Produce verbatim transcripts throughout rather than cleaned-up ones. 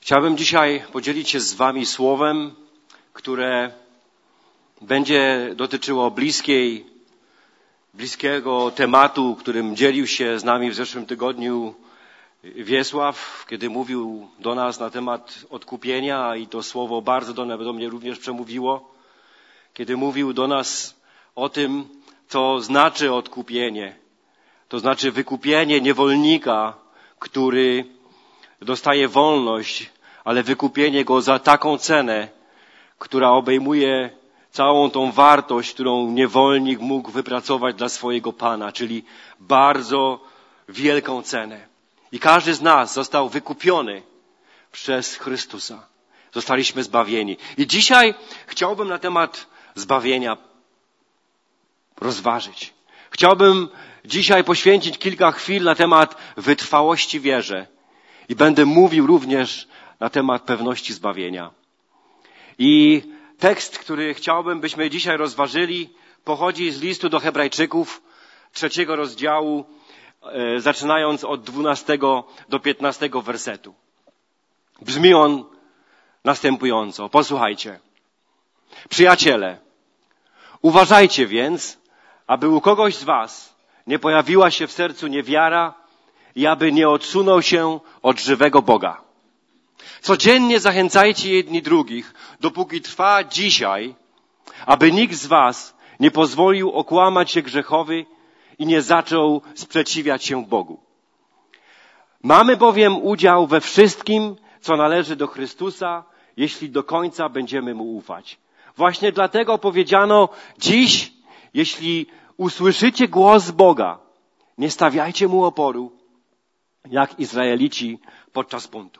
Chciałbym dzisiaj podzielić się z wami słowem, które będzie dotyczyło bliskiej, bliskiego tematu, którym dzielił się z nami w zeszłym tygodniu Wiesław, kiedy mówił do nas na temat odkupienia i to słowo bardzo do, do mnie również przemówiło, kiedy mówił do nas o tym, co znaczy odkupienie. To znaczy wykupienie niewolnika, który dostaje wolność, ale wykupienie go za taką cenę, która obejmuje całą tą wartość, którą niewolnik mógł wypracować dla swojego Pana, czyli bardzo wielką cenę. I każdy z nas został wykupiony przez Chrystusa. Zostaliśmy zbawieni. I dzisiaj chciałbym na temat zbawienia rozważyć. Chciałbym dzisiaj poświęcić kilka chwil na temat wytrwałości w wierze. I będę mówił również na temat pewności zbawienia. I tekst, który chciałbym, byśmy dzisiaj rozważyli, pochodzi z listu do Hebrajczyków, trzeciego rozdziału, e, zaczynając od dwunastego do piętnastego wersetu. Brzmi on następująco. Posłuchajcie. Przyjaciele, uważajcie więc, aby u kogoś z was nie pojawiła się w sercu niewiara i aby nie odsunął się od żywego Boga. Codziennie zachęcajcie jedni drugich, dopóki trwa dzisiaj, aby nikt z was nie pozwolił okłamać się grzechowi i nie zaczął sprzeciwiać się Bogu. Mamy bowiem udział we wszystkim, co należy do Chrystusa, jeśli do końca będziemy Mu ufać. Właśnie dlatego powiedziano dziś, jeśli usłyszycie głos Boga, nie stawiajcie Mu oporu, jak Izraelici podczas buntu.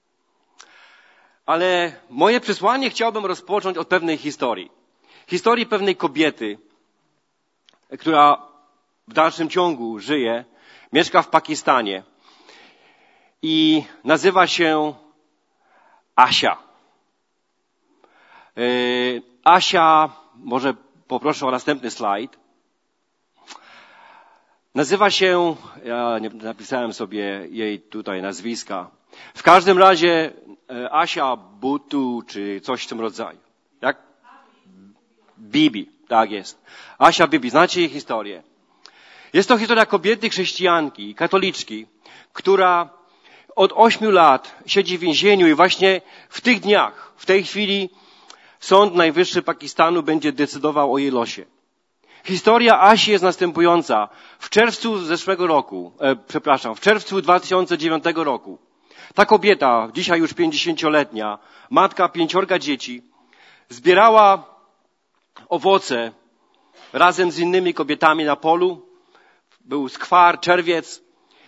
Ale moje przesłanie chciałbym rozpocząć od pewnej historii. Historii pewnej kobiety, która w dalszym ciągu żyje, mieszka w Pakistanie i nazywa się Asia. Yy, Asia, może poproszę o następny slajd. Nazywa się, ja nie napisałem sobie jej tutaj nazwiska. W każdym razie Asia Butu, czy coś w tym rodzaju. Jak? Bibi, tak jest. Asia Bibi, znacie jej historię. Jest to historia kobiety chrześcijanki, katoliczki, która od ośmiu lat siedzi w więzieniu i właśnie w tych dniach, w tej chwili Sąd Najwyższy Pakistanu będzie decydował o jej losie. Historia Asi jest następująca. W czerwcu zeszłego roku, e, przepraszam, w czerwcu dwa tysiące dziewiątego roku ta kobieta, dzisiaj już pięćdziesięcioletnia, matka pięciorga dzieci, zbierała owoce razem z innymi kobietami na polu. Był skwar, czerwiec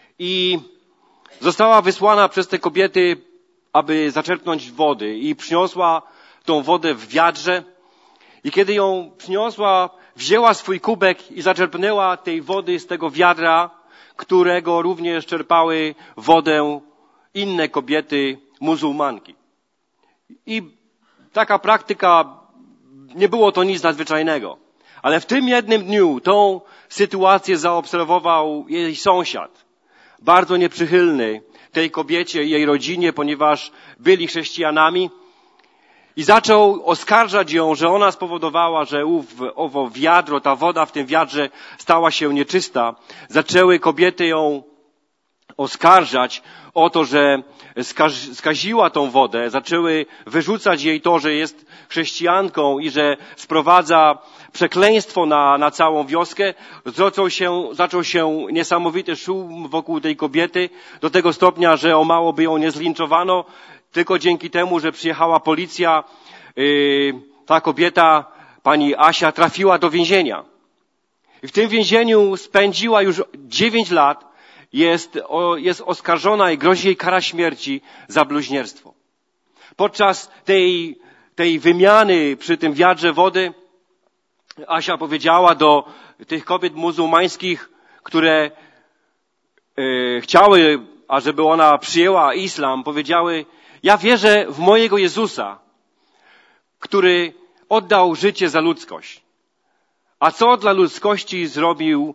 i została wysłana przez te kobiety, aby zaczerpnąć wody i przyniosła tą wodę w wiadrze. I kiedy ją przyniosła, wzięła swój kubek i zaczerpnęła tej wody z tego wiadra, którego również czerpały wodę inne kobiety muzułmanki. I taka praktyka, nie było to nic nadzwyczajnego. Ale w tym jednym dniu tą sytuację zaobserwował jej sąsiad, bardzo nieprzychylny tej kobiecie i jej rodzinie, ponieważ byli chrześcijanami. I zaczął oskarżać ją, że ona spowodowała, że ów, owo wiadro, ta woda w tym wiadrze stała się nieczysta. Zaczęły kobiety ją oskarżać o to, że skaż, skaziła tą wodę. Zaczęły wyrzucać jej to, że jest chrześcijanką i że sprowadza przekleństwo na, na całą wioskę. Zaczął się, zaczął się niesamowity szum wokół tej kobiety do tego stopnia, że o mało by ją nie zlinczowano. Tylko dzięki temu, że przyjechała policja, yy, ta kobieta, pani Asia, trafiła do więzienia. I w tym więzieniu spędziła już dziewięć lat, jest, o, jest oskarżona i grozi jej kara śmierci za bluźnierstwo. Podczas tej, tej wymiany przy tym wiadrze wody Asia powiedziała do tych kobiet muzułmańskich, które yy, chciały, ażeby ona przyjęła islam, powiedziały: ja wierzę w mojego Jezusa, który oddał życie za ludzkość. A co dla ludzkości zrobił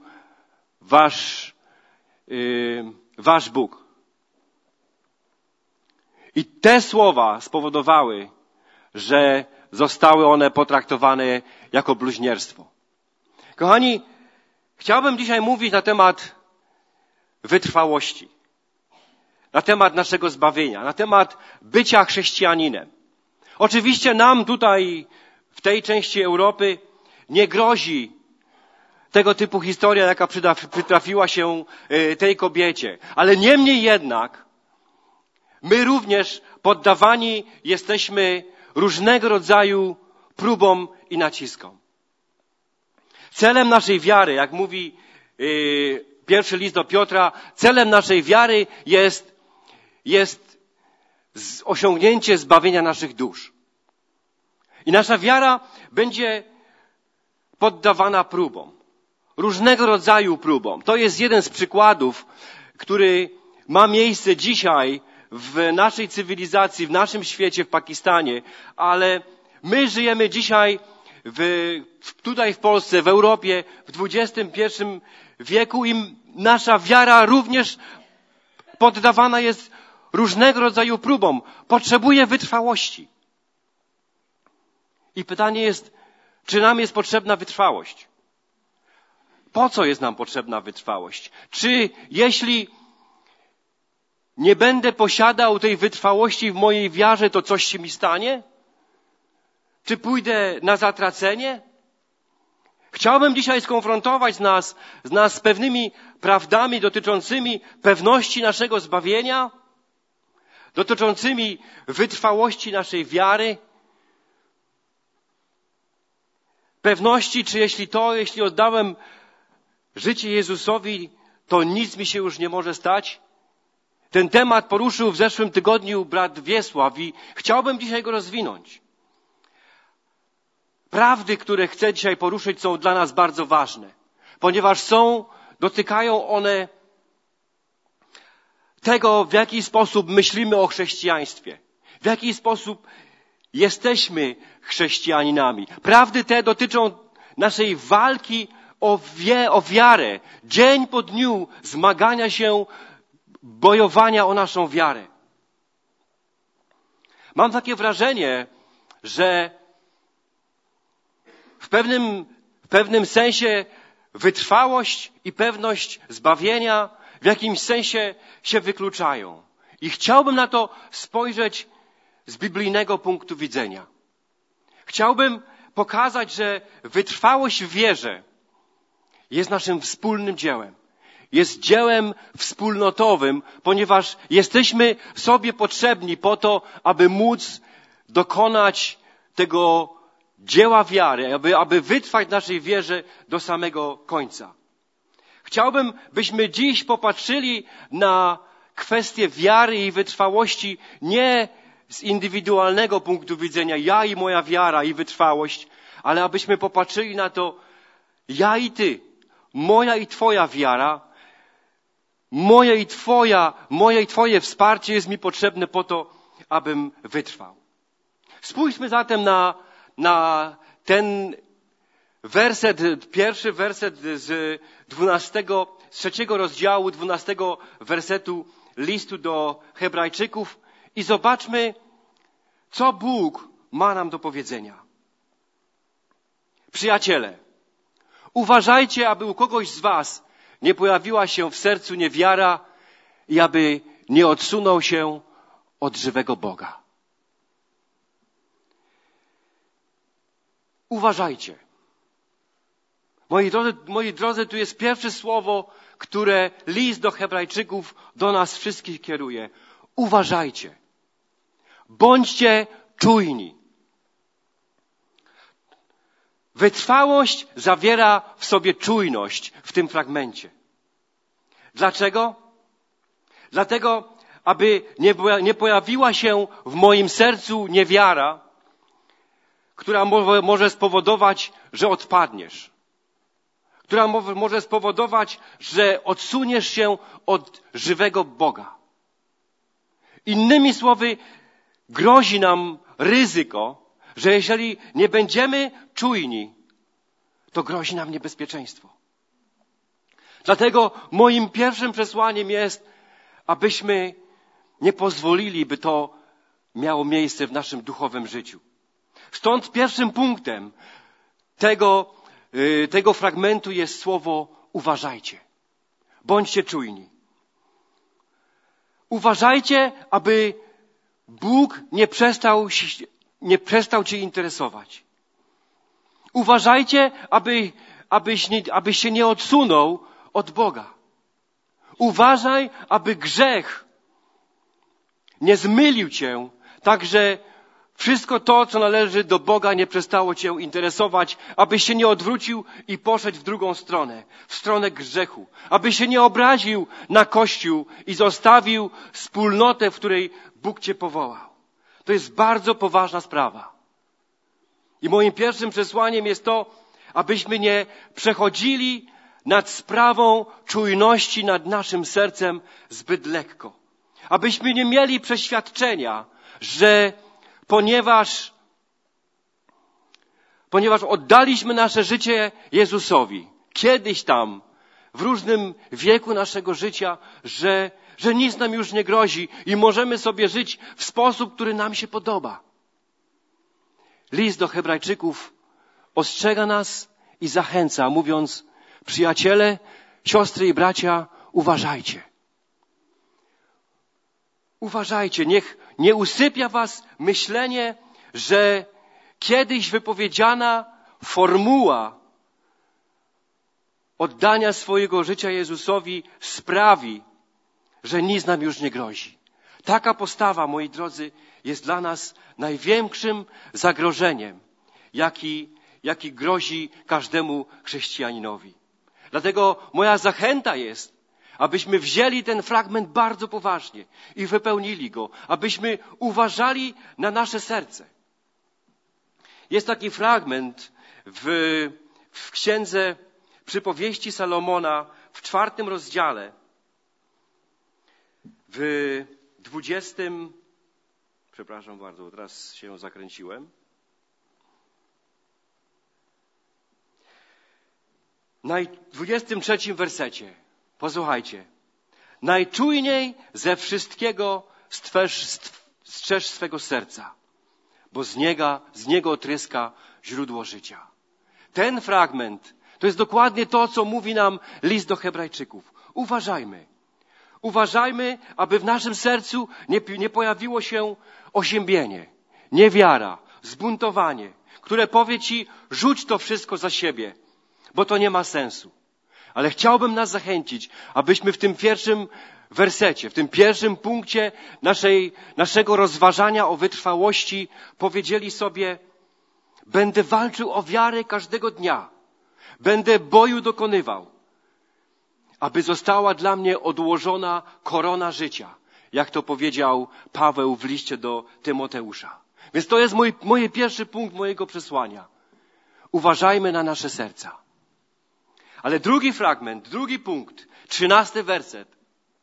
wasz, yy, wasz Bóg? I te słowa spowodowały, że zostały one potraktowane jako bluźnierstwo. Kochani, chciałbym dzisiaj mówić na temat wytrwałości, na temat naszego zbawienia, na temat bycia chrześcijaninem. Oczywiście nam tutaj, w tej części Europy, nie grozi tego typu historia, jaka przytrafiła się tej kobiecie. Ale niemniej jednak, my również poddawani jesteśmy różnego rodzaju próbom i naciskom. Celem naszej wiary, jak mówi yy, pierwszy list do Piotra, celem naszej wiary jest, jest osiągnięcie zbawienia naszych dusz. I nasza wiara będzie poddawana próbom. Różnego rodzaju próbom. To jest jeden z przykładów, który ma miejsce dzisiaj w naszej cywilizacji, w naszym świecie, w Pakistanie, ale my żyjemy dzisiaj w, tutaj w Polsce, w Europie, w dwudziestym pierwszym wieku i nasza wiara również poddawana jest różnego rodzaju próbom. Potrzebuje wytrwałości. I pytanie jest, czy nam jest potrzebna wytrwałość? Po co jest nam potrzebna wytrwałość? Czy jeśli nie będę posiadał tej wytrwałości w mojej wiarze, to coś się mi stanie? Czy pójdę na zatracenie? Chciałbym dzisiaj skonfrontować nas, z nas z pewnymi prawdami dotyczącymi pewności naszego zbawienia, dotyczącymi wytrwałości naszej wiary, pewności, czy jeśli to, jeśli oddałem życie Jezusowi, to nic mi się już nie może stać. Ten temat poruszył w zeszłym tygodniu brat Wiesław i chciałbym dzisiaj go rozwinąć. Prawdy, które chcę dzisiaj poruszyć, są dla nas bardzo ważne, ponieważ są, dotykają one tego, w jaki sposób myślimy o chrześcijaństwie, w jaki sposób jesteśmy chrześcijaninami. Prawdy te dotyczą naszej walki o, wie, o wiarę, dzień po dniu zmagania się, bojowania o naszą wiarę. Mam takie wrażenie, że w pewnym, w pewnym sensie wytrwałość i pewność zbawienia w jakimś sensie się wykluczają. I chciałbym na to spojrzeć z biblijnego punktu widzenia. Chciałbym pokazać, że wytrwałość w wierze jest naszym wspólnym dziełem. Jest dziełem wspólnotowym, ponieważ jesteśmy sobie potrzebni po to, aby móc dokonać tego dzieła wiary, aby, aby wytrwać w naszej wierze do samego końca. Chciałbym, byśmy dziś popatrzyli na kwestię wiary i wytrwałości nie z indywidualnego punktu widzenia, ja i moja wiara i wytrwałość, ale abyśmy popatrzyli na to, ja i ty, moja i twoja wiara, moje i twoja, moje i twoje wsparcie jest mi potrzebne po to, abym wytrwał. Spójrzmy zatem na, na ten werset, pierwszy werset z dwunastego, z trzeciego rozdziału, dwunastego wersetu listu do Hebrajczyków i zobaczmy, co Bóg ma nam do powiedzenia. Przyjaciele, uważajcie, aby u kogoś z was nie pojawiła się w sercu niewiara i aby nie odsunął się od żywego Boga. Uważajcie. Moi drodzy, moi drodzy, tu jest pierwsze słowo, które list do Hebrajczyków do nas wszystkich kieruje. Uważajcie. Bądźcie czujni. Wytrwałość zawiera w sobie czujność w tym fragmencie. Dlaczego? Dlatego, aby nie, nie pojawiła się w moim sercu niewiara, która mo- może spowodować, że odpadniesz. Która mo- może spowodować, że odsuniesz się od żywego Boga. Innymi słowy, grozi nam ryzyko, że jeżeli nie będziemy czujni, to grozi nam niebezpieczeństwo. Dlatego moim pierwszym przesłaniem jest, abyśmy nie pozwolili, by to miało miejsce w naszym duchowym życiu. Stąd pierwszym punktem tego, tego fragmentu jest słowo uważajcie. Bądźcie czujni. Uważajcie, aby Bóg nie przestał, nie przestał cię interesować. Uważajcie, aby, abyś, nie, abyś się nie odsunął od Boga. Uważaj, aby grzech nie zmylił cię, tak że wszystko to, co należy do Boga, nie przestało cię interesować, abyś się nie odwrócił i poszedł w drugą stronę, w stronę grzechu. Abyś się nie obraził na Kościół i zostawił wspólnotę, w której Bóg cię powołał. To jest bardzo poważna sprawa. I moim pierwszym przesłaniem jest to, abyśmy nie przechodzili nad sprawą czujności nad naszym sercem zbyt lekko. Abyśmy nie mieli przeświadczenia, że ponieważ, ponieważ oddaliśmy nasze życie Jezusowi, kiedyś tam, w różnym wieku naszego życia, że, że nic nam już nie grozi i możemy sobie żyć w sposób, który nam się podoba. List do Hebrajczyków ostrzega nas i zachęca, mówiąc: przyjaciele, siostry i bracia, uważajcie. Uważajcie, niech nie usypia was myślenie, że kiedyś wypowiedziana formuła oddania swojego życia Jezusowi sprawi, że nic nam już nie grozi. Taka postawa, moi drodzy, jest dla nas największym zagrożeniem, jaki, jaki grozi każdemu chrześcijaninowi. Dlatego moja zachęta jest, abyśmy wzięli ten fragment bardzo poważnie i wypełnili go, abyśmy uważali na nasze serce. Jest taki fragment w, w księdze Przypowieści Salomona w czwartym rozdziale, w dwudziestym, przepraszam bardzo, teraz się zakręciłem. Na dwudziestym trzecim wersecie. Posłuchajcie. Najczujniej ze wszystkiego strzeż, strzeż swego serca, bo z niego, z niego tryska źródło życia. Ten fragment to jest dokładnie to, co mówi nam list do Hebrajczyków. Uważajmy. Uważajmy, aby w naszym sercu nie, nie pojawiło się oziębienie, niewiara, zbuntowanie, które powie ci: rzuć to wszystko za siebie, bo to nie ma sensu. Ale chciałbym nas zachęcić, abyśmy w tym pierwszym wersecie, w tym pierwszym punkcie naszej, naszego rozważania o wytrwałości powiedzieli sobie: będę walczył o wiarę każdego dnia. Będę boju dokonywał, aby została dla mnie odłożona korona życia, jak to powiedział Paweł w liście do Tymoteusza. Więc to jest mój, mój pierwszy punkt mojego przesłania. Uważajmy na nasze serca. Ale drugi fragment, drugi punkt, trzynasty werset,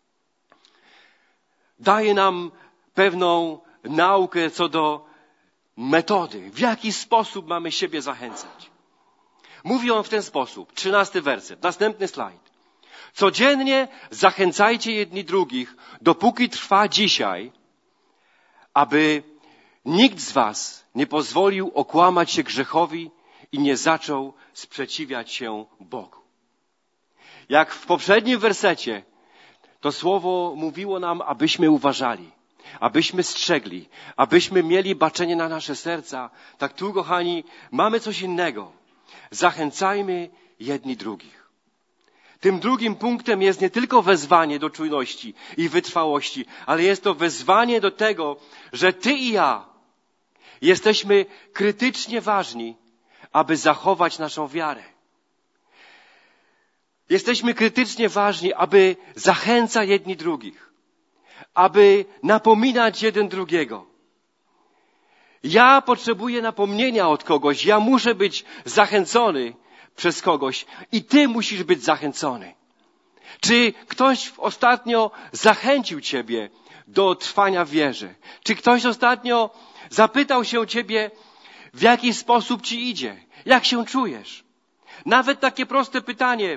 daje nam pewną naukę co do metody, w jaki sposób mamy siebie zachęcać. Mówi on w ten sposób, trzynasty werset, następny slajd. Codziennie zachęcajcie jedni drugich, dopóki trwa dzisiaj, aby nikt z was nie pozwolił okłamać się grzechowi i nie zaczął sprzeciwiać się Bogu. Jak w poprzednim wersecie, to słowo mówiło nam, abyśmy uważali, abyśmy strzegli, abyśmy mieli baczenie na nasze serca. Tak tu, kochani, mamy coś innego. Zachęcajmy jedni drugich. Tym drugim punktem jest nie tylko wezwanie do czujności i wytrwałości, ale jest to wezwanie do tego, że ty i ja jesteśmy krytycznie ważni, aby zachować naszą wiarę. Jesteśmy krytycznie ważni, aby zachęcać jedni drugich, aby napominać jeden drugiego. Ja potrzebuję napomnienia od kogoś, ja muszę być zachęcony przez kogoś i ty musisz być zachęcony. Czy ktoś ostatnio zachęcił ciebie do trwania w wierze? Czy ktoś ostatnio zapytał się ciebie, w jaki sposób ci idzie? Jak się czujesz? Nawet takie proste pytanie.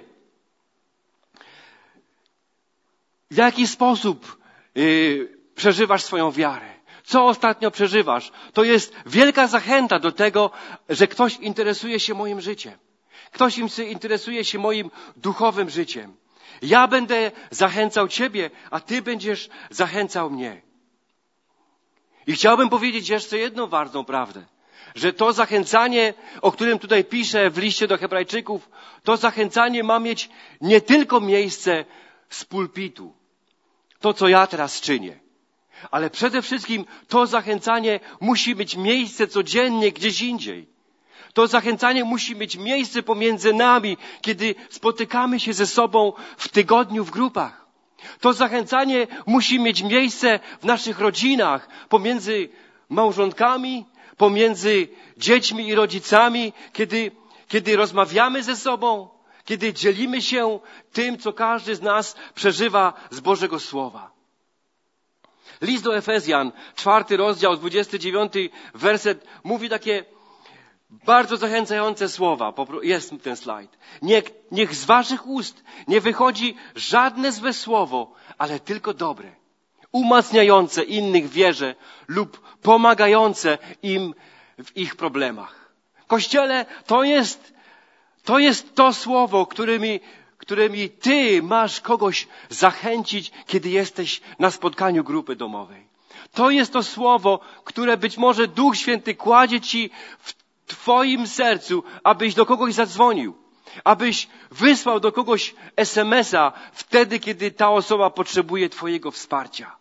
W jaki sposób yy, przeżywasz swoją wiarę? Co ostatnio przeżywasz? To jest wielka zachęta do tego, że ktoś interesuje się moim życiem. Ktoś interesuje się moim duchowym życiem. Ja będę zachęcał Ciebie, a Ty będziesz zachęcał mnie. I chciałbym powiedzieć jeszcze jedną ważną prawdę. Że to zachęcanie, o którym tutaj piszę w liście do Hebrajczyków, to zachęcanie ma mieć nie tylko miejsce z pulpitu. To, co ja teraz czynię. Ale przede wszystkim to zachęcanie musi mieć miejsce codziennie gdzieś indziej. To zachęcanie musi mieć miejsce pomiędzy nami, kiedy spotykamy się ze sobą w tygodniu w grupach. To zachęcanie musi mieć miejsce w naszych rodzinach, pomiędzy małżonkami, pomiędzy dziećmi i rodzicami, kiedy, kiedy rozmawiamy ze sobą, kiedy dzielimy się tym, co każdy z nas przeżywa z Bożego Słowa. List do Efezjan, czwarty rozdział, dwudziesty dziewiąty werset, mówi takie bardzo zachęcające słowa. Jest ten slajd. Niech, niech z waszych ust nie wychodzi żadne złe słowo, ale tylko dobre, umacniające innych w wierze lub pomagające im w ich problemach. Kościele, to jest, to jest to słowo, którymi, którymi ty masz kogoś zachęcić, kiedy jesteś na spotkaniu grupy domowej. To jest to słowo, które być może Duch Święty kładzie ci w twoim sercu, abyś do kogoś zadzwonił, abyś wysłał do kogoś es em es a wtedy, kiedy ta osoba potrzebuje twojego wsparcia.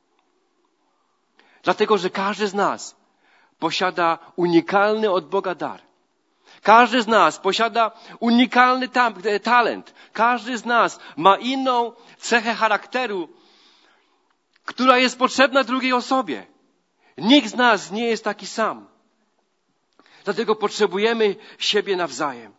Dlatego, że każdy z nas posiada unikalny od Boga dar. Każdy z nas posiada unikalny tam, talent. Każdy z nas ma inną cechę charakteru, która jest potrzebna drugiej osobie. Nikt z nas nie jest taki sam. Dlatego potrzebujemy siebie nawzajem.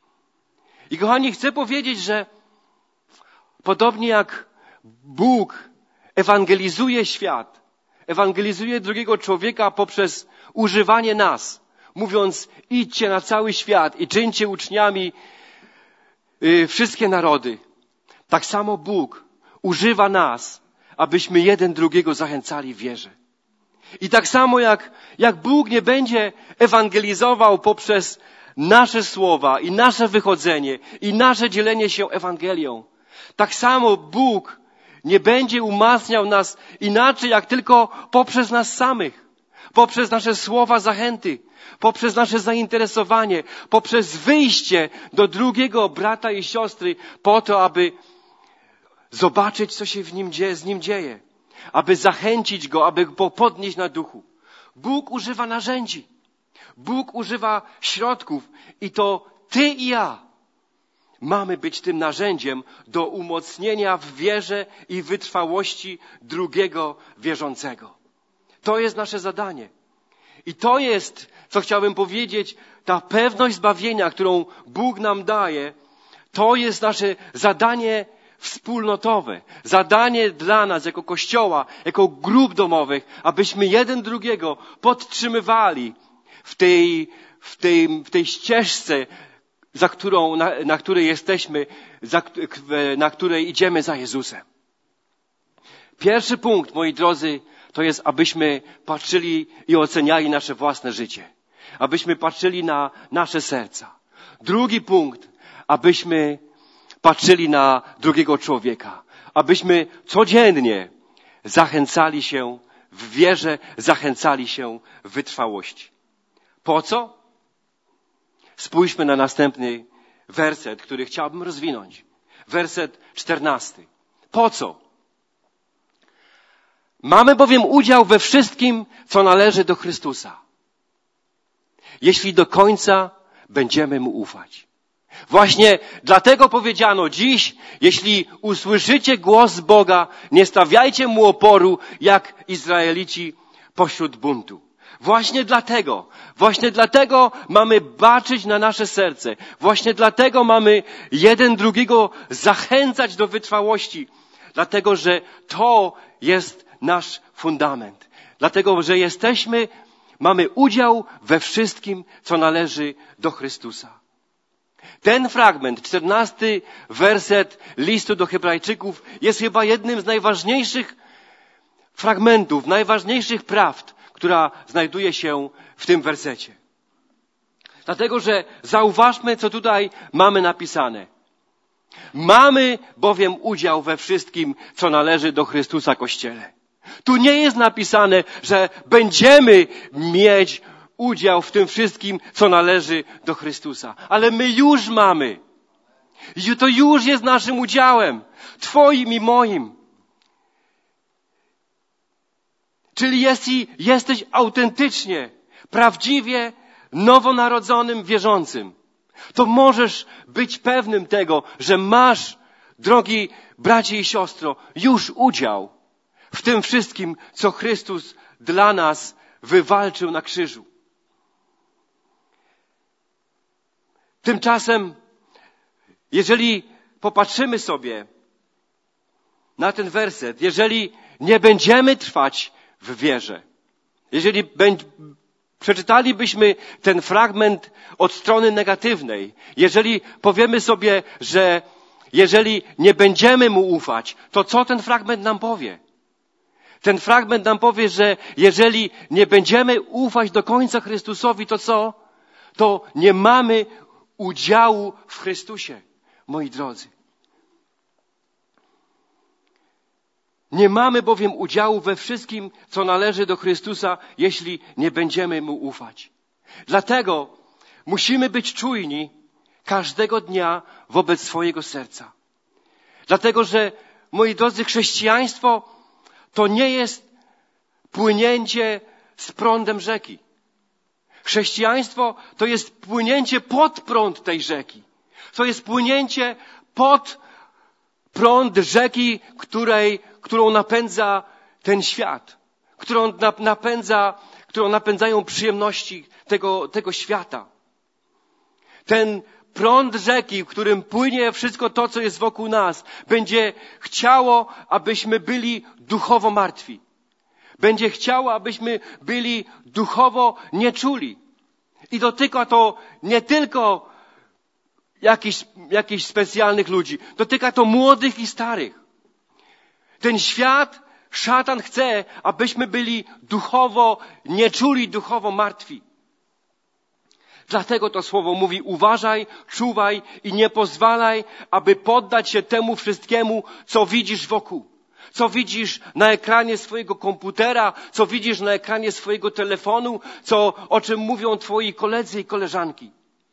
I kochani, chcę powiedzieć, że podobnie jak Bóg ewangelizuje świat, ewangelizuje drugiego człowieka poprzez używanie nas, mówiąc idźcie na cały świat i czyńcie uczniami yy, wszystkie narody. Tak samo Bóg używa nas, abyśmy jeden drugiego zachęcali w wierze. I tak samo jak, jak Bóg nie będzie ewangelizował poprzez nasze słowa i nasze wychodzenie i nasze dzielenie się Ewangelią, tak samo Bóg nie będzie umacniał nas inaczej jak tylko poprzez nas samych, poprzez nasze słowa zachęty, poprzez nasze zainteresowanie, poprzez wyjście do drugiego brata i siostry po to, aby zobaczyć, co się w nim dzieje, z nim dzieje. Aby zachęcić go, aby go podnieść na duchu. Bóg używa narzędzi. Bóg używa środków. I to ty i ja mamy być tym narzędziem do umocnienia w wierze i wytrwałości drugiego wierzącego. To jest nasze zadanie. I to jest, co chciałbym powiedzieć, ta pewność zbawienia, którą Bóg nam daje, to jest nasze zadanie wspólnotowe. Zadanie dla nas jako Kościoła, jako grup domowych, abyśmy jeden drugiego podtrzymywali w tej, w tej, w tej ścieżce, za którą, na, na której jesteśmy, za, na której idziemy za Jezusem. Pierwszy punkt, moi drodzy, to jest, abyśmy patrzyli i oceniali nasze własne życie. Abyśmy patrzyli na nasze serca. Drugi punkt, abyśmy patrzyli na drugiego człowieka. Abyśmy codziennie zachęcali się w wierze, zachęcali się w wytrwałości. Po co? Spójrzmy na następny werset, który chciałbym rozwinąć. Werset czternasty. Po co? Mamy bowiem udział we wszystkim, co należy do Chrystusa. Jeśli do końca będziemy Mu ufać. Właśnie dlatego powiedziano dziś, jeśli usłyszycie głos Boga, nie stawiajcie Mu oporu, jak Izraelici pośród buntu. Właśnie dlatego, właśnie dlatego mamy baczyć na nasze serce. Właśnie dlatego mamy jeden drugiego zachęcać do wytrwałości. Dlatego, że to jest nasz fundament. Dlatego, że jesteśmy, mamy udział we wszystkim, co należy do Chrystusa. Ten fragment, czternasty werset listu do Hebrajczyków, jest chyba jednym z najważniejszych fragmentów, najważniejszych prawd, która znajduje się w tym wersecie. Dlatego, że zauważmy, co tutaj mamy napisane. Mamy bowiem udział we wszystkim, co należy do Chrystusa Kościele. Tu nie jest napisane, że będziemy mieć udział w tym wszystkim, co należy do Chrystusa. Ale my już mamy. I to już jest naszym udziałem. Twoim i moim. Czyli jeśli jesteś autentycznie, prawdziwie nowonarodzonym wierzącym, to możesz być pewnym tego, że masz, drogi bracie i siostro, już udział w tym wszystkim, co Chrystus dla nas wywalczył na krzyżu. Tymczasem, jeżeli popatrzymy sobie na ten werset, jeżeli nie będziemy trwać w wierze, jeżeli będzie, przeczytalibyśmy ten fragment od strony negatywnej, jeżeli powiemy sobie, że jeżeli nie będziemy Mu ufać, to co ten fragment nam powie? Ten fragment nam powie, że jeżeli nie będziemy ufać do końca Chrystusowi, to co? To nie mamy udziału w Chrystusie, moi drodzy. Nie mamy bowiem udziału we wszystkim, co należy do Chrystusa, jeśli nie będziemy Mu ufać. Dlatego musimy być czujni każdego dnia wobec swojego serca. Dlatego, że, moi drodzy, chrześcijaństwo to nie jest płynięcie z prądem rzeki. Chrześcijaństwo to jest płynięcie pod prąd tej rzeki. To jest płynięcie pod prąd rzeki, której, którą napędza ten świat. Którą napędza, którą napędzają przyjemności tego, tego świata. Ten prąd rzeki, w którym płynie wszystko to, co jest wokół nas, będzie chciało, abyśmy byli duchowo martwi. Będzie chciało, abyśmy byli duchowo nieczuli. I dotyka to nie tylko jakichś, jakichś specjalnych ludzi. Dotyka to młodych i starych. Ten świat, szatan chce, abyśmy byli duchowo nieczuli, duchowo martwi. Dlatego to słowo mówi: uważaj, czuwaj i nie pozwalaj, aby poddać się temu wszystkiemu, co widzisz wokół. Co widzisz na ekranie swojego komputera, co widzisz na ekranie swojego telefonu, co, o czym mówią twoi koledzy i koleżanki.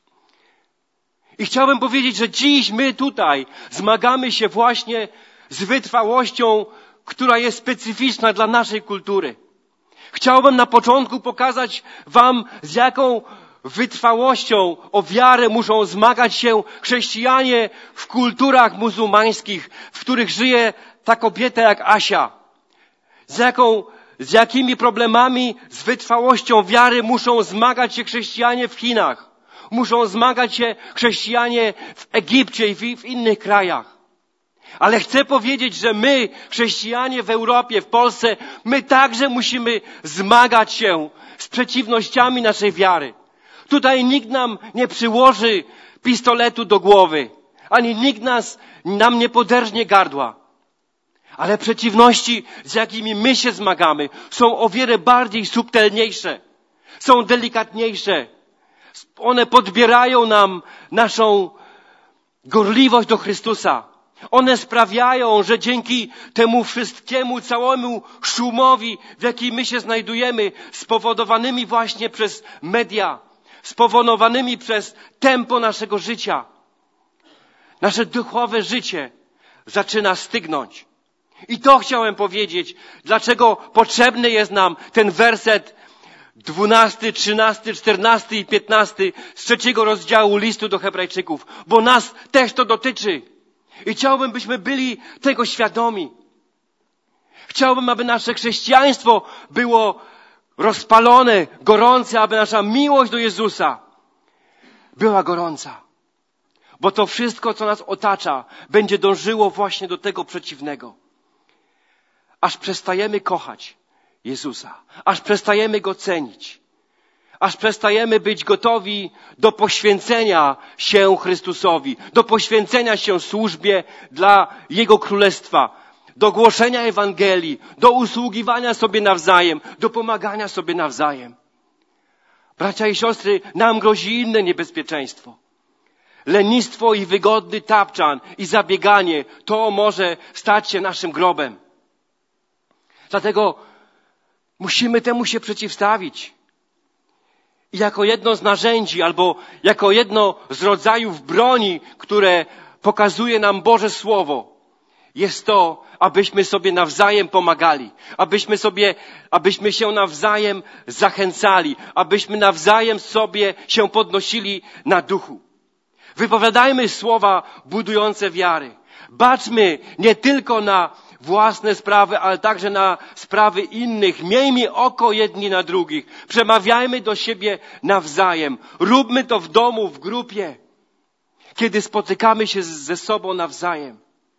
I chciałbym powiedzieć, że dziś my tutaj zmagamy się właśnie z wytrwałością, która jest specyficzna dla naszej kultury. Chciałbym na początku pokazać wam, z jaką wytrwałością o wiarę muszą zmagać się chrześcijanie w kulturach muzułmańskich, w których żyje ta kobieta jak Asia. Z jaką, z jakimi problemami, z wytrwałością wiary muszą zmagać się chrześcijanie w Chinach. Muszą zmagać się chrześcijanie w Egipcie i w, w innych krajach. Ale chcę powiedzieć, że my, chrześcijanie w Europie, w Polsce, my także musimy zmagać się z przeciwnościami naszej wiary. Tutaj nikt nam nie przyłoży pistoletu do głowy, ani nikt nas, nam nie poderżnie gardła. Ale przeciwności, z jakimi my się zmagamy, są o wiele bardziej subtelniejsze, są delikatniejsze. One podbierają nam naszą gorliwość do Chrystusa. One sprawiają, że dzięki temu wszystkiemu, całemu szumowi, w jakim my się znajdujemy, spowodowanymi właśnie przez media, spowodowanymi przez tempo naszego życia, nasze duchowe życie zaczyna stygnąć. I to chciałem powiedzieć, dlaczego potrzebny jest nam ten werset dwunasty, trzynasty, czternasty i piętnasty z trzeciego rozdziału listu do Hebrajczyków, bo nas też to dotyczy. I chciałbym, byśmy byli tego świadomi. Chciałbym, aby nasze chrześcijaństwo było rozpalone, gorące, aby nasza miłość do Jezusa była gorąca. Bo to wszystko, co nas otacza, będzie dążyło właśnie do tego przeciwnego. Aż przestajemy kochać Jezusa. Aż przestajemy Go cenić. Aż przestajemy być gotowi do poświęcenia się Chrystusowi. Do poświęcenia się służbie dla Jego Królestwa. do głoszenia Ewangelii, do usługiwania sobie nawzajem, do pomagania sobie nawzajem. Bracia i siostry, nam grozi inne niebezpieczeństwo. Lenistwo i wygodny tapczan i zabieganie, to może stać się naszym grobem. Dlatego musimy temu się przeciwstawić. I jako jedno z narzędzi, albo jako jedno z rodzajów broni, które pokazuje nam Boże Słowo, jest to, abyśmy sobie nawzajem pomagali, abyśmy sobie, abyśmy się nawzajem zachęcali, abyśmy nawzajem sobie się podnosili na duchu. Wypowiadajmy słowa budujące wiary. Baczmy nie tylko na własne sprawy, ale także na sprawy innych. Miejmy oko jedni na drugich. Przemawiajmy do siebie nawzajem. Róbmy to w domu, w grupie, kiedy spotykamy się ze sobą nawzajem.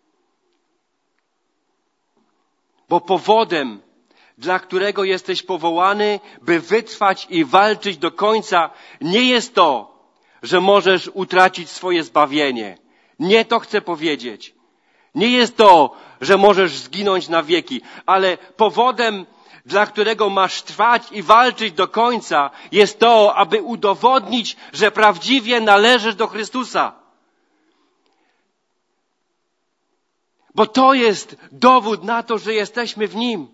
Bo powodem, dla którego jesteś powołany, by wytrwać i walczyć do końca, nie jest to, że możesz utracić swoje zbawienie. Nie to chcę powiedzieć. Nie jest to, że możesz zginąć na wieki, ale powodem, dla którego masz trwać i walczyć do końca, jest to, aby udowodnić, że prawdziwie należysz do Chrystusa. Bo to jest dowód na to, że jesteśmy w Nim.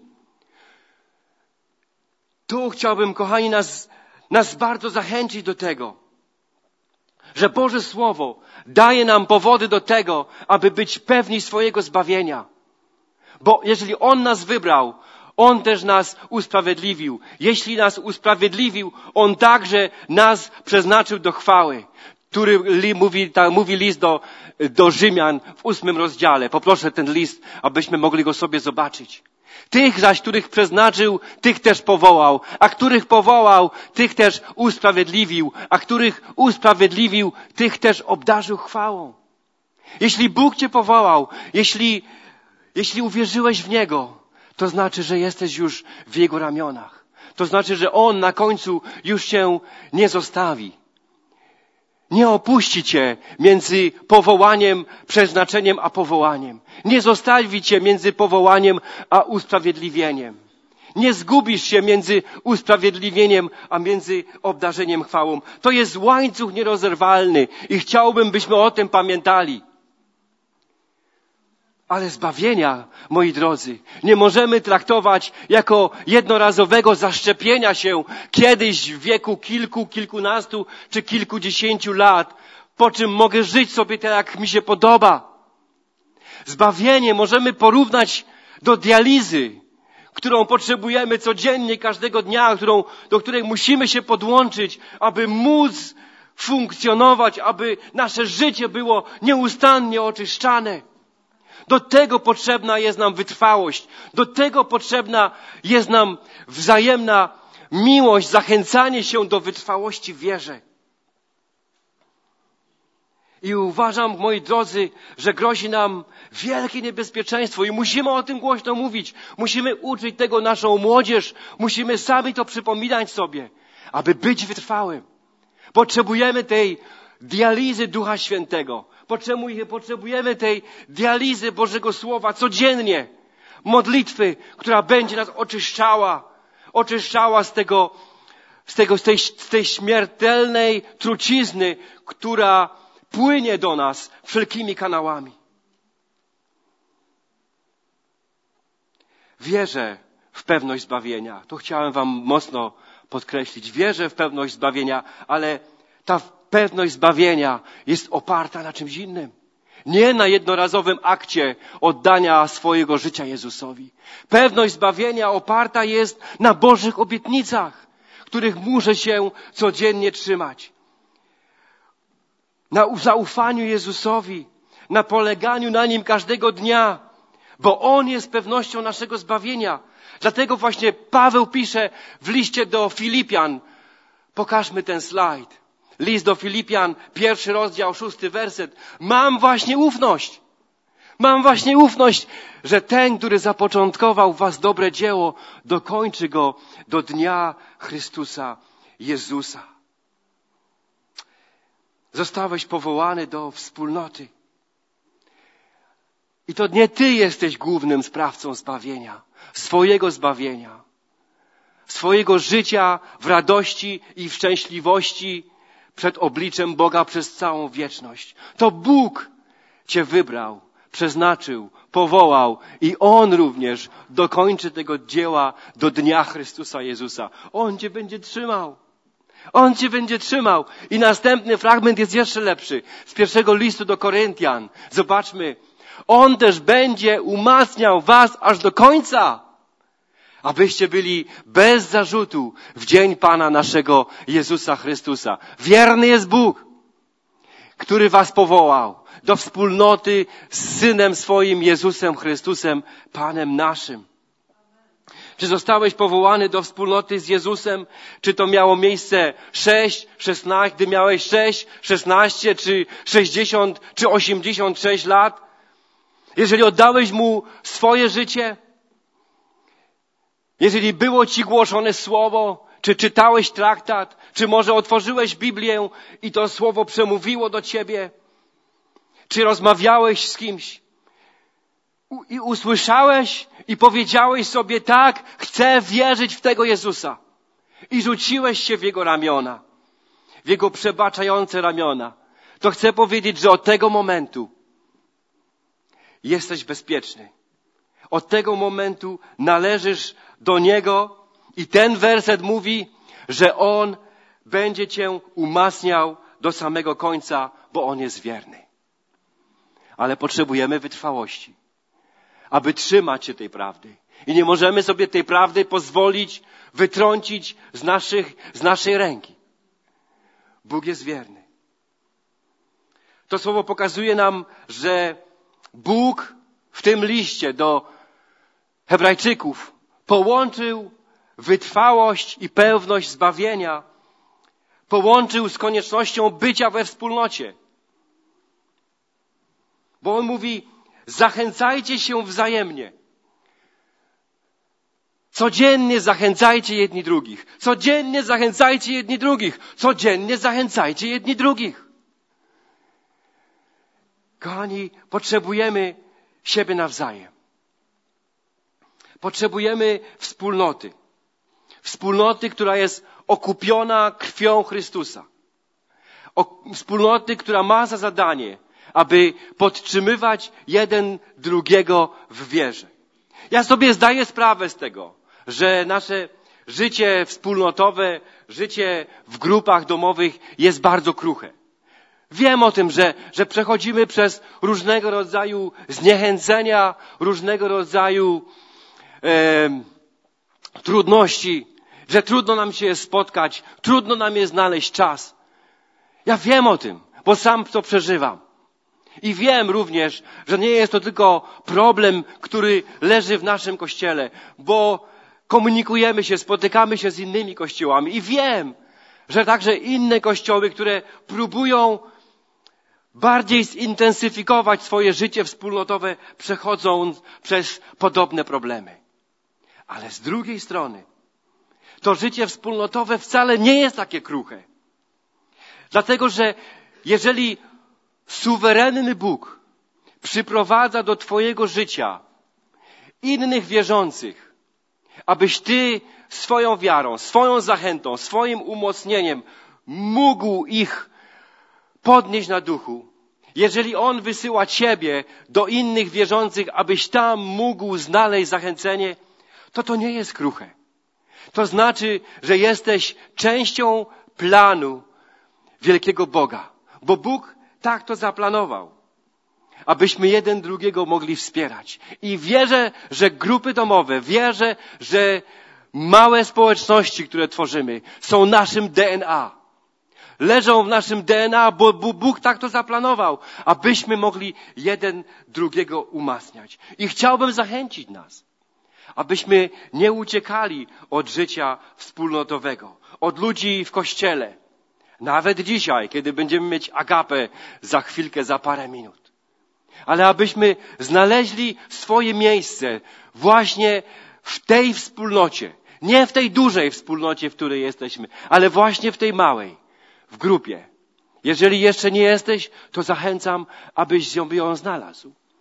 Tu chciałbym, kochani, nas, nas bardzo zachęcić do tego, że Boże Słowo daje nam powody do tego, aby być pewni swojego zbawienia. Bo jeżeli On nas wybrał, On też nas usprawiedliwił. Jeśli nas usprawiedliwił, On także nas przeznaczył do chwały, który li, mówi, ta, mówi list do, do Rzymian w ósmym rozdziale. Poproszę ten list, abyśmy mogli go sobie zobaczyć. Tych zaś, których przeznaczył, tych też powołał, a których powołał, tych też usprawiedliwił, a których usprawiedliwił, tych też obdarzył chwałą. Jeśli Bóg cię powołał, jeśli, jeśli uwierzyłeś w Niego, to znaczy, że jesteś już w Jego ramionach. To znaczy, że On na końcu już cię nie zostawi. Nie opuści cię między powołaniem, przeznaczeniem a powołaniem. Nie zostawi cię między powołaniem a usprawiedliwieniem. Nie zgubisz się między usprawiedliwieniem a między obdarzeniem chwałą. To jest łańcuch nierozerwalny i chciałbym, byśmy o tym pamiętali. Ale zbawienia, moi drodzy, nie możemy traktować jako jednorazowego zaszczepienia się kiedyś w wieku kilku, kilkunastu czy kilkudziesięciu lat, po czym mogę żyć sobie tak, jak mi się podoba. Zbawienie możemy porównać do dializy, którą potrzebujemy codziennie, każdego dnia, którą, do której musimy się podłączyć, aby móc funkcjonować, aby nasze życie było nieustannie oczyszczane. Do tego potrzebna jest nam wytrwałość. Do tego potrzebna jest nam wzajemna miłość, zachęcanie się do wytrwałości w wierze. I uważam, moi drodzy, że grozi nam wielkie niebezpieczeństwo i musimy o tym głośno mówić. Musimy uczyć tego naszą młodzież. Musimy sami to przypominać sobie, aby być wytrwałym. Potrzebujemy tej dializy Ducha Świętego. Potrzebujemy tej dializy Bożego Słowa codziennie. Modlitwy, która będzie nas oczyszczała. Oczyszczała z tego, z tego, z tej, z tej śmiertelnej trucizny, która płynie do nas wszelkimi kanałami. Wierzę w pewność zbawienia. To chciałem wam mocno podkreślić. Wierzę w pewność zbawienia, ale ta pewność zbawienia jest oparta na czymś innym. Nie na jednorazowym akcie oddania swojego życia Jezusowi. Pewność zbawienia oparta jest na Bożych obietnicach, których muszę się codziennie trzymać. Na zaufaniu Jezusowi, na poleganiu na Nim każdego dnia, bo On jest pewnością naszego zbawienia. Dlatego właśnie Paweł pisze w liście do Filipian. Pokażmy ten slajd. List do Filipian, pierwszy rozdział, szósty werset. Mam właśnie ufność. Mam właśnie ufność, że ten, który zapoczątkował w was dobre dzieło, dokończy go do dnia Chrystusa Jezusa. Zostałeś powołany do wspólnoty. I to nie Ty jesteś głównym sprawcą zbawienia, swojego zbawienia, swojego życia w radości i w szczęśliwości przed obliczem Boga przez całą wieczność. To Bóg Cię wybrał, przeznaczył, powołał i On również dokończy tego dzieła do dnia Chrystusa Jezusa. On Cię będzie trzymał. On Cię będzie trzymał. I następny fragment jest jeszcze lepszy. Z pierwszego listu do Koryntian. Zobaczmy. On też będzie umacniał was aż do końca, abyście byli bez zarzutu w dzień Pana naszego Jezusa Chrystusa. Wierny jest Bóg, który was powołał do wspólnoty z Synem swoim Jezusem Chrystusem, Panem naszym. Czy zostałeś powołany do wspólnoty z Jezusem? Czy to miało miejsce sześć, szesnaście, gdy miałeś sześć, szesnaście, czy sześćdziesiąt, czy osiemdziesiąt sześć lat? Jeżeli oddałeś Mu swoje życie? Jeżeli było Ci głoszone Słowo? Czy czytałeś traktat? Czy może otworzyłeś Biblię i to Słowo przemówiło do Ciebie? Czy rozmawiałeś z kimś? I usłyszałeś i powiedziałeś sobie, tak, chcę wierzyć w tego Jezusa. I rzuciłeś się w Jego ramiona, w Jego przebaczające ramiona. To chcę powiedzieć, że od tego momentu jesteś bezpieczny. Od tego momentu należysz do Niego i ten werset mówi, że On będzie Cię umacniał do samego końca, bo On jest wierny. Ale potrzebujemy wytrwałości, aby trzymać się tej prawdy. I nie możemy sobie tej prawdy pozwolić wytrącić z, naszych, z naszej ręki. Bóg jest wierny. To słowo pokazuje nam, że Bóg w tym liście do Hebrajczyków połączył wytrwałość i pewność zbawienia, połączył z koniecznością bycia we wspólnocie. Bo on mówi, zachęcajcie się wzajemnie. Codziennie zachęcajcie jedni drugich. Codziennie zachęcajcie jedni drugich. Codziennie zachęcajcie jedni drugich. Kochani, potrzebujemy siebie nawzajem. Potrzebujemy wspólnoty. Wspólnoty, która jest okupiona krwią Chrystusa. O, wspólnoty, która ma za zadanie, aby podtrzymywać jeden drugiego w wierze. Ja sobie zdaję sprawę z tego, że nasze życie wspólnotowe, życie w grupach domowych jest bardzo kruche. Wiem o tym, że, że przechodzimy przez różnego rodzaju zniechęcenia, różnego rodzaju e, trudności, że trudno nam się jest spotkać, trudno nam jest znaleźć czas. Ja wiem o tym, bo sam to przeżywam. I wiem również, że nie jest to tylko problem, który leży w naszym kościele, bo komunikujemy się, spotykamy się z innymi kościołami. I wiem, że także inne kościoły, które próbują bardziej zintensyfikować swoje życie wspólnotowe, przechodzą przez podobne problemy. Ale z drugiej strony, to życie wspólnotowe wcale nie jest takie kruche. Dlatego, że jeżeli suwerenny Bóg przyprowadza do twojego życia innych wierzących, abyś ty swoją wiarą, swoją zachętą, swoim umocnieniem mógł ich podnieść na duchu, jeżeli On wysyła ciebie do innych wierzących, abyś tam mógł znaleźć zachęcenie, to to nie jest kruche. To znaczy, że jesteś częścią planu wielkiego Boga, bo Bóg tak to zaplanował, abyśmy jeden drugiego mogli wspierać. I wierzę, że grupy domowe, wierzę, że małe społeczności, które tworzymy, są naszym D N A. Leżą w naszym D N A, bo Bóg tak to zaplanował, abyśmy mogli jeden drugiego umacniać. I chciałbym zachęcić nas, abyśmy nie uciekali od życia wspólnotowego, od ludzi w kościele. Nawet dzisiaj, kiedy będziemy mieć agapę za chwilkę, za parę minut. Ale abyśmy znaleźli swoje miejsce właśnie w tej wspólnocie. Nie w tej dużej wspólnocie, w której jesteśmy, ale właśnie w tej małej, w grupie. Jeżeli jeszcze nie jesteś, to zachęcam, abyś ją znalazł.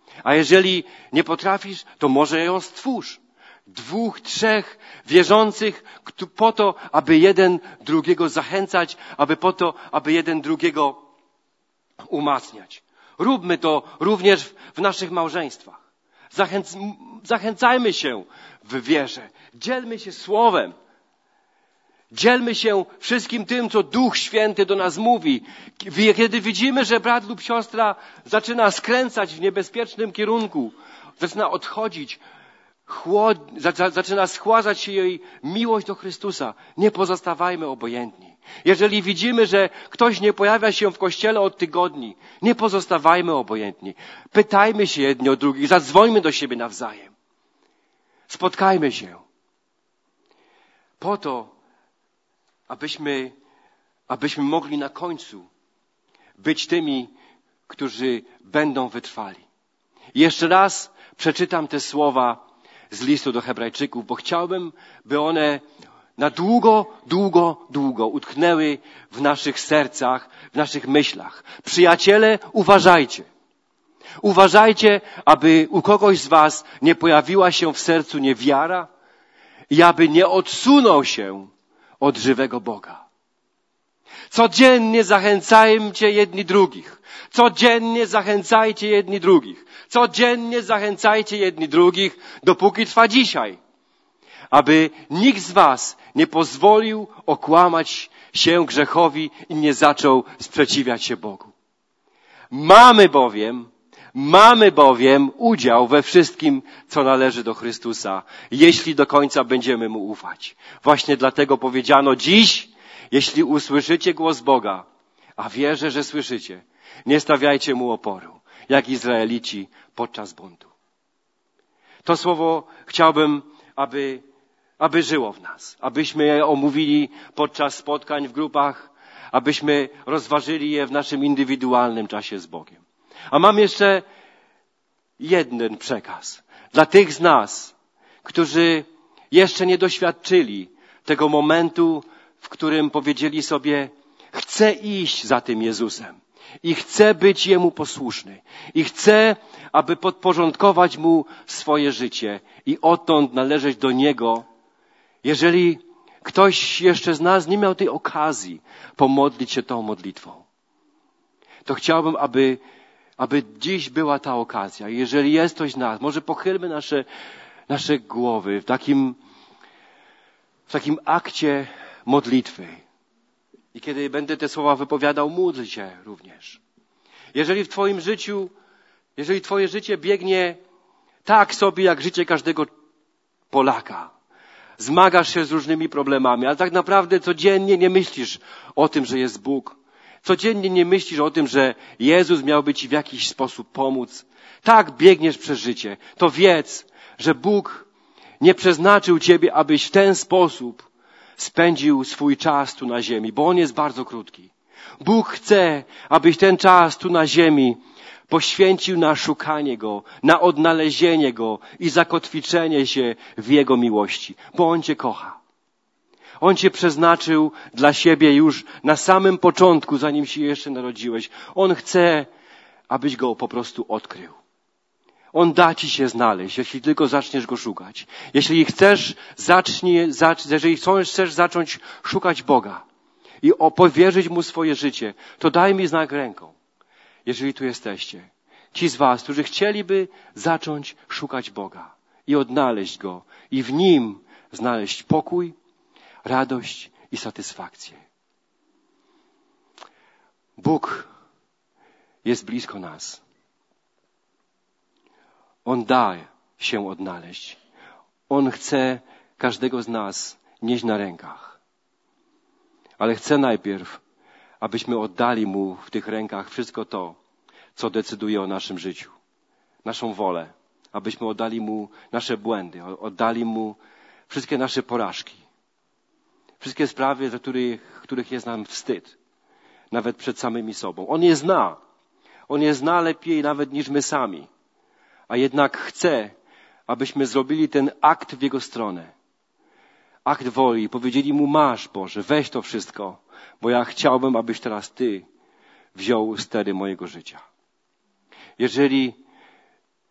A jeżeli nie potrafisz, to może ją stwórz. Dwóch, trzech wierzących po to, aby jeden drugiego zachęcać, aby po to, aby jeden drugiego umacniać. Róbmy to również w naszych małżeństwach. Zachęc, zachęcajmy się w wierze. Dzielmy się słowem. Dzielmy się wszystkim tym, co Duch Święty do nas mówi. Kiedy widzimy, że brat lub siostra zaczyna skręcać w niebezpiecznym kierunku, zaczyna odchodzić, chłod... zaczyna schładzać się jej miłość do Chrystusa, nie pozostawajmy obojętni. Jeżeli widzimy, że ktoś nie pojawia się w kościele od tygodni, nie pozostawajmy obojętni. Pytajmy się jedni o drugich, zadzwońmy do siebie nawzajem. Spotkajmy się. Po to, abyśmy, abyśmy mogli na końcu być tymi, którzy będą wytrwali. I jeszcze raz przeczytam te słowa z listu do Hebrajczyków, bo chciałbym, by one na długo, długo, długo utknęły w naszych sercach, w naszych myślach. Przyjaciele, uważajcie. Uważajcie, aby u kogoś z was nie pojawiła się w sercu niewiara i aby nie odsunął się od żywego Boga. Codziennie zachęcajcie jedni drugich. Codziennie zachęcajcie jedni drugich. Codziennie zachęcajcie jedni drugich, dopóki trwa dzisiaj. Aby nikt z was nie pozwolił okłamać się grzechowi i nie zaczął sprzeciwiać się Bogu. Mamy bowiem, mamy bowiem udział we wszystkim, co należy do Chrystusa, jeśli do końca będziemy Mu ufać. Właśnie dlatego powiedziano dziś, jeśli usłyszycie głos Boga, a wierzę, że słyszycie, nie stawiajcie Mu oporu, jak Izraelici podczas buntu. To słowo chciałbym, aby, aby żyło w nas, abyśmy je omówili podczas spotkań w grupach, abyśmy rozważyli je w naszym indywidualnym czasie z Bogiem. A mam jeszcze jeden przekaz dla tych z nas, którzy jeszcze nie doświadczyli tego momentu, w którym powiedzieli sobie, chcę iść za tym Jezusem i chcę być Jemu posłuszny i chcę, aby podporządkować Mu swoje życie i odtąd należeć do Niego. Jeżeli ktoś jeszcze z nas nie miał tej okazji pomodlić się tą modlitwą, to chciałbym, aby aby dziś była ta okazja. Jeżeli jest ktoś z nas, może pochylmy nasze, nasze głowy w takim, w takim akcie modlitwy. I kiedy będę te słowa wypowiadał, módl się również. Jeżeli w twoim życiu, jeżeli twoje życie biegnie tak sobie, jak życie każdego Polaka, zmagasz się z różnymi problemami, ale tak naprawdę codziennie nie myślisz o tym, że jest Bóg. Codziennie nie myślisz o tym, że Jezus miałby ci w jakiś sposób pomóc. Tak biegniesz przez życie. To wiedz, że Bóg nie przeznaczył ciebie, abyś w ten sposób spędził swój czas tu na ziemi, bo on jest bardzo krótki. Bóg chce, abyś ten czas tu na ziemi poświęcił na szukanie Go, na odnalezienie Go i zakotwiczenie się w Jego miłości, bo On cię kocha. On cię przeznaczył dla siebie już na samym początku, zanim się jeszcze narodziłeś. On chce, abyś Go po prostu odkrył. On da ci się znaleźć, jeśli tylko zaczniesz Go szukać. Jeśli chcesz, zacznij, zacz, jeżeli chcesz zacząć szukać Boga i powierzyć Mu swoje życie, to daj mi znak ręką, jeżeli tu jesteście. Ci z was, którzy chcieliby zacząć szukać Boga i odnaleźć Go i w Nim znaleźć pokój, radość i satysfakcję. Bóg jest blisko nas. On da się odnaleźć. On chce każdego z nas nieść na rękach. Ale chce najpierw, abyśmy oddali Mu w tych rękach wszystko to, co decyduje o naszym życiu. Naszą wolę. Abyśmy oddali Mu nasze błędy. Oddali Mu wszystkie nasze porażki. Wszystkie sprawy, za których, których jest nam wstyd. Nawet przed samymi sobą. On je zna. On je zna lepiej nawet niż my sami. A jednak chce, abyśmy zrobili ten akt w Jego stronę. Akt woli i powiedzieli Mu, masz Boże, weź to wszystko, bo ja chciałbym, abyś teraz Ty wziął stery mojego życia. Jeżeli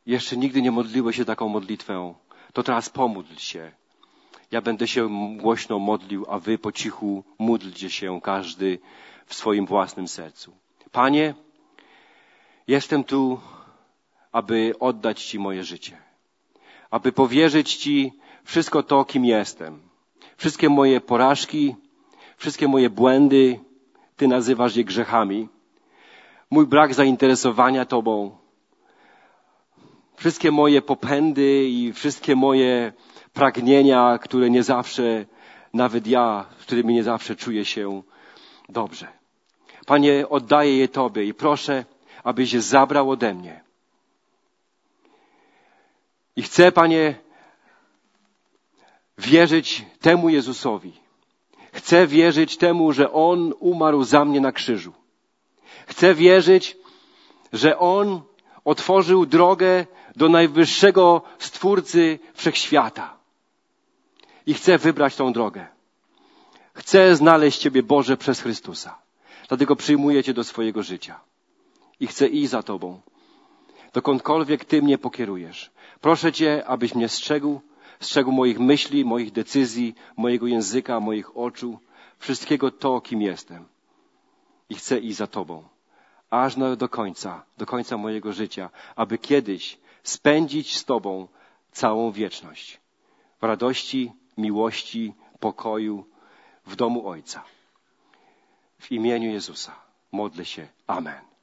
jeszcze nigdy nie modliłeś się taką modlitwę, to teraz pomódl się. Ja będę się głośno modlił, a wy po cichu módlcie się każdy w swoim własnym sercu. Panie, jestem tu, aby oddać Ci moje życie. Aby powierzyć Ci wszystko to, kim jestem. Wszystkie moje porażki, wszystkie moje błędy, Ty nazywasz je grzechami. Mój brak zainteresowania Tobą. Wszystkie moje popędy i wszystkie moje pragnienia, które nie zawsze, nawet ja, z którymi nie zawsze czuję się dobrze. Panie, oddaję je Tobie i proszę, abyś je zabrał ode mnie. I chcę, Panie, wierzyć temu Jezusowi. Chcę wierzyć temu, że On umarł za mnie na krzyżu. Chcę wierzyć, że On otworzył drogę do najwyższego Stwórcy Wszechświata. I chcę wybrać tą drogę. Chcę znaleźć Ciebie, Boże, przez Chrystusa. Dlatego przyjmuję Cię do swojego życia. I chcę iść za Tobą. Dokądkolwiek Ty mnie pokierujesz. Proszę Cię, abyś mnie strzegł, strzegł moich myśli, moich decyzji, mojego języka, moich oczu, wszystkiego to, kim jestem. I chcę iść za Tobą. Aż do końca, do końca mojego życia, aby kiedyś spędzić z Tobą całą wieczność. W radości, miłości, pokoju, w domu Ojca. W imieniu Jezusa modlę się. Amen.